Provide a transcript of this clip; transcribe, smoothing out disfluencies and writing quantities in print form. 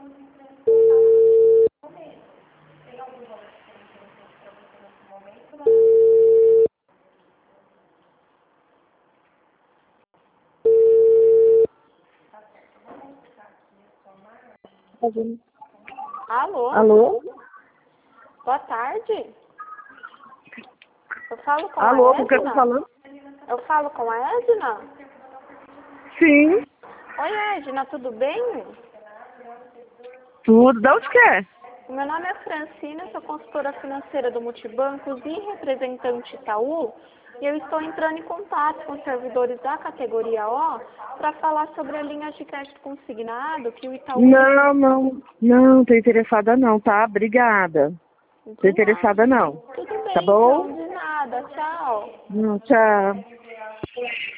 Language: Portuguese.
Alô? Alô? Boa tarde. Eu falo com Alô, a com quem eu tô Edna? falando? Eu falo com a Edna? Sim. Oi, Edna, tudo bem? Tudo. De onde que é? O meu nome é Francina, sou consultora financeira do Multibancos e representante Itaú. E eu estou entrando em contato com os servidores da categoria O para falar sobre a linha de crédito consignado que o Itaú... Não, tô interessada não, tá? Obrigada. Tô De interessada nada. não. Tudo bem, Tá bom? então, de nada. Tchau. Tchau.